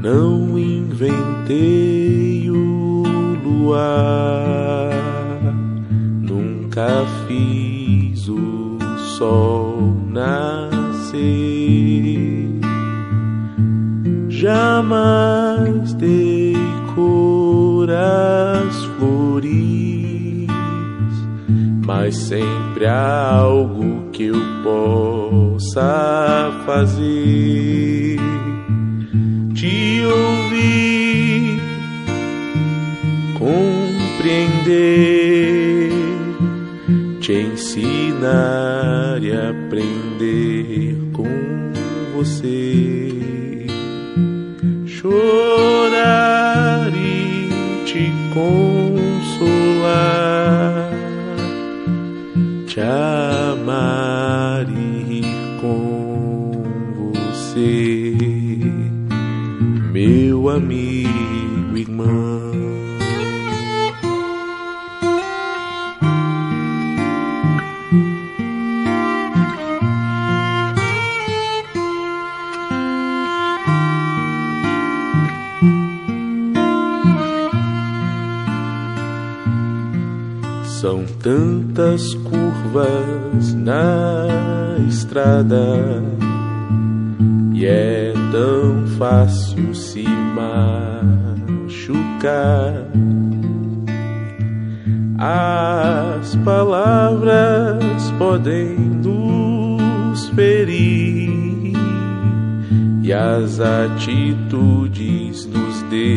Não inventei o luar, nunca fiz o sol nascer, jamais dei cor às flores, mas sempre há algo que eu possa fazer. Te ouvir, compreender, te ensinar e aprender com você, chorar e te consolar, te amar e rir com você, meu amigo, irmão. São tantas curvas na estrada e é tão fácil se machucar. As palavras podem nos ferir e as atitudes nos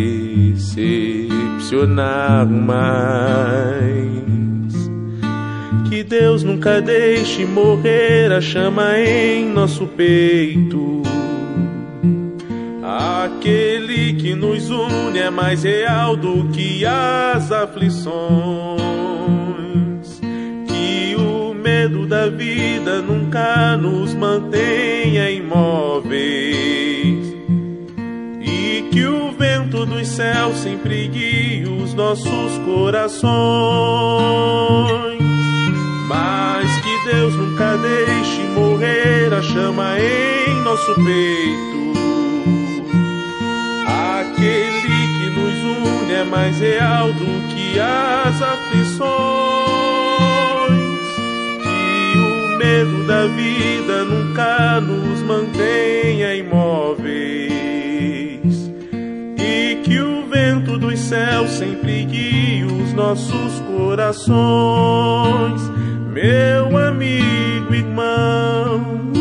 decepcionar mais. Que Deus nunca deixe morrer a chama em nosso peito. Aquele que nos une é mais real do que as aflições. Que o medo da vida nunca nos mantenha imóveis. E que o vento dos céus sempre guie os nossos corações. Mas que Deus nunca deixe morrer a chama em nosso peito. Aquele que nos une é mais real do que as aflições. Que o medo da vida nunca nos mantenha imóveis. E que o vento dos céus sempre guie os nossos corações. Meu amigo, irmão,